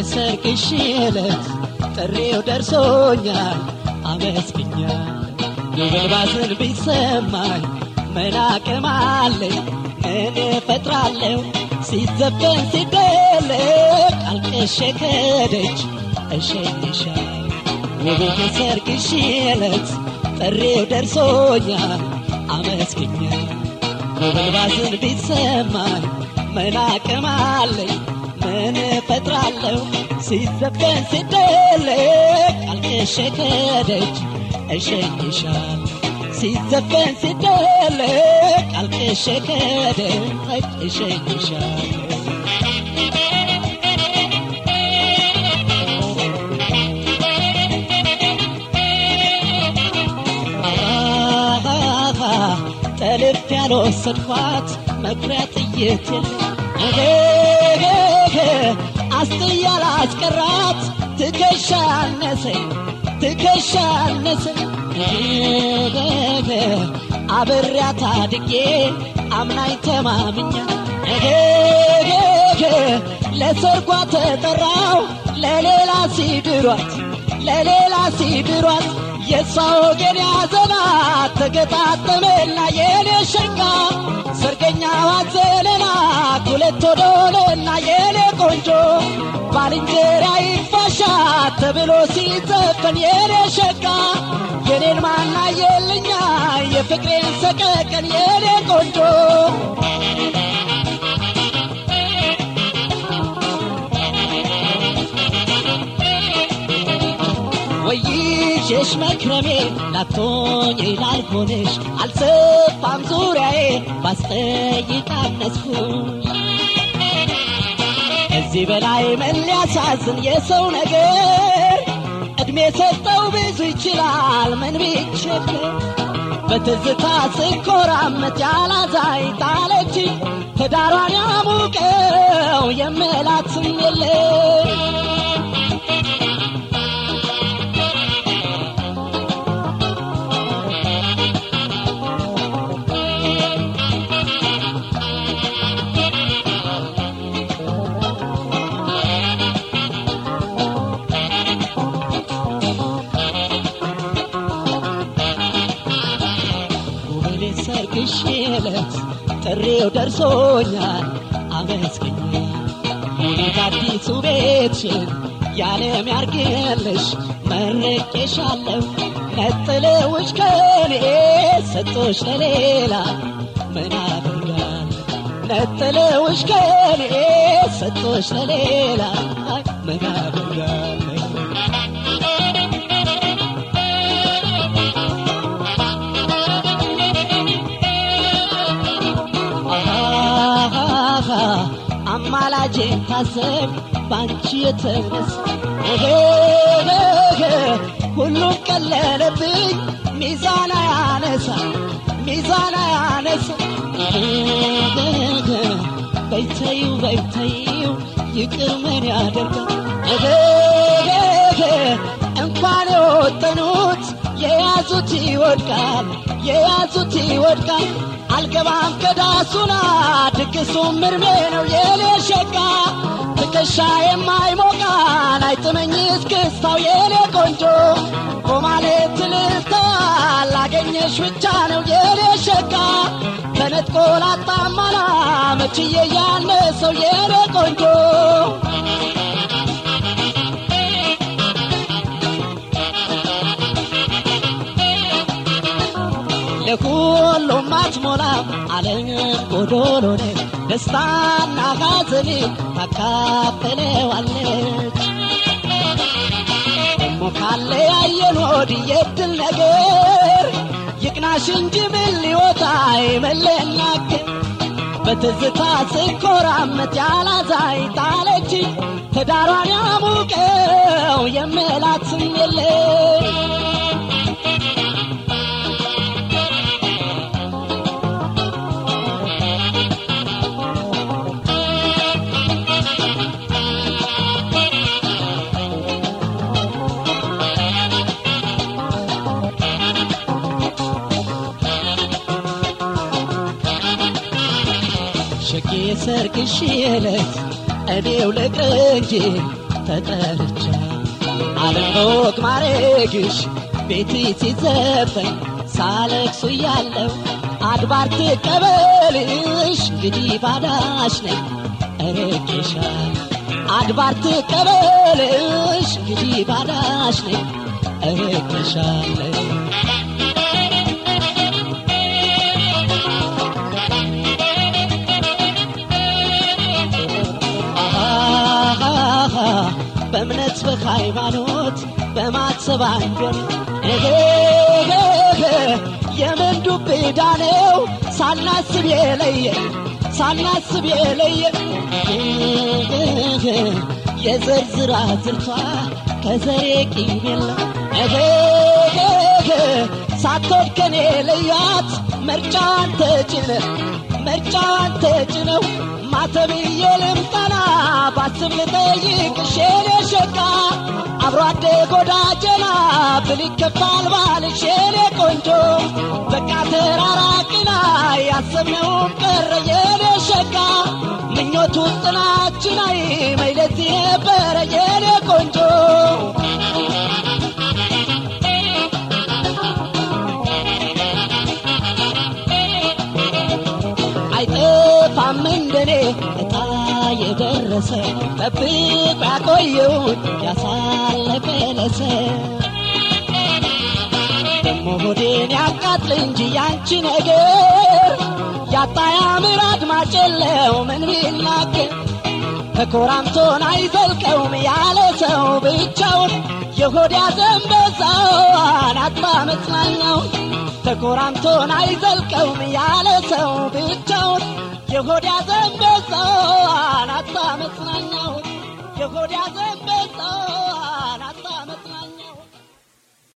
ሰርግሽ ዕለት ጥሪው ደርሶኛል አመስግኛለሁ ጉልባትን ቢሰማኝ ምን አቅም አለኝ ምን እፈጥራለሁ ሲዘፈን ሲደለቅ አልቅሼ ከደጅ እሸኝሻለሁ ሰርግሽ ዕለት ጥሪው ደርሶኛል አመስግኛለሁ ጉልባትን ቢሰማኝ ምን አቅም አለኝ ምን እፈጥራለሁ ሲዘፈን ሲደለቅ አልቅሼ ከደጅ እሸኝሻለሁ ሲዘፈን ሲደለቅ አልቅሼ ከደጅ እሸኝሻለሁ ጠልፍ ያልወሰድኳት መኩሪያ ጥይት አስተያል አስቀራት ትከሻነሰኝ አብሬያት አድጌ አምናኝ ተማምኛ ለሰርጓ ተጠራው ለሌላ ሲድሯት የሷ ወገን ያዘናት ተገጣጠመና የኔ ሸጋ ሰርገኛዋ ዘለላ ሁለት ወዶለና የኔ ቆንጆ ባልንጀራ ይፋሻት ተብሎ ሲዘፈን የኔ ሸጋ የኔን ማና የልኛ የፍቅሬን ሰቀቀን የኔ ቆንጆ ወይሽ መክረሜ ላቶኝ ላልሆነሽ አልሰፋም ዙሪያዬ ባስጠይቅ አነስኩሽ እዚህ በላይ ምን ሊያሳዝን የሰው ነገር እድሜ ሰጠው ብዙ ይችላል ምን ቢቸገር በትዝታ ስኮራመት ያላዛይ ጣለች ትዳሯን ያሙቀው የመላትም የለም ሰርግሽ ዕለት ጥሪው ደርሶኛል አመስግኛለሁ አዲሱ ቤትሽን ያለም ያርግልሽ መርቄሻለሁ ነጥለውሽ ከኔ ሰጥቶሽ ለሌላ ምን አደርጋለሁ ነጥለውሽ ከኔ ሰጥቶሽ ለሌላ ምን አደርጋለሁ አማላጄ ታሰብ ባንቺ የተነሳ ሁሉም ቀለለብኝ ሚዛን ያነሳ በይተዩ ይቅር ምን ያደርጋል እንኳን የወጠኑት የያዙት ይወድቃል አልገባም ከዳሱና ድግሱም ምርሜ ነው የኔ ሸጋ ትከሻ የማይሞቃን አይጥመኝ እስክስታው የኔ ቆንጆ ቆማለት ልልታ ላገኘሽ ብቻ ነው የኔ ሸጋ ተነጥቆ ላጣማና መችዬ ያነሰው የኔ ቆንጆ ለሁሉም አትሞላም ዓለም ጎዶሎ ነው ደስታና ሐዘን ታካፍለዋለች ደሞ ካለ ያየን ወዲህ የድል ነገር ይቅናሽ እንጂ ምን ሊወጣ አይመለናክ በትዝታ ስኮራመት ያላዛይ ጣለች ትዳሯን ያሙቀው የመላትም የለም ሰርግሽ ዕለት እኔው ልቅር እንጂ ተጠርቻ አለንጎክ ማረግሽ ቤት ሲዘፈን ሳለቅሱ ያለው አድባር ተቀበልሽ እንግዲህ ባዳሽ ነኝ እረክሻል አድባር ተቀበልሽ እንግዲህ ባዳሽ ነኝ እረክሻል በእምነት በሃይማኖት በማሰብ አንዶን የምንዱብ ዳነው ሳናስብ የለየ የዘርዝራ ዝርቷ ከዘሬ ቂሜላ ሳትወድ ከኔ ለያት መርጫን ተጭነው ማተብዬ ልምጠና ባስብ ልጠይቅሽ የኔ ሸጋ አብሮ አደግ ወዳጀና ብሊከፋል ባልሽ የኔ ቆንጆ በቃ ተራራቅና ያሰብነው ቀረ የኔ ሸጋ ምኞቱ ጽናችን መይለት የበረ የኔ ቆንጆ አይጠፋም እንደኔ እጣ የደረሰ ጠብቅ ያቆየው ያሳለፈ ለሰ ደሞ ሆዴን ያቃጥል እንጂ ያንቺ ነገር ያጣ ያምር አድማጭ የለው ምን ቢናገር ተኮራምቶን አይዘልቀውም ያለ ሰው ብቻውን የሆድ ያዘንበዛዋን አጥባ መጽናኛው ተኮራምቶን አይዘልቀውም ያለ ሰው ብቻውን የሆድ ያዘንበዛዋን አጥባ መጽናኛው የሆድ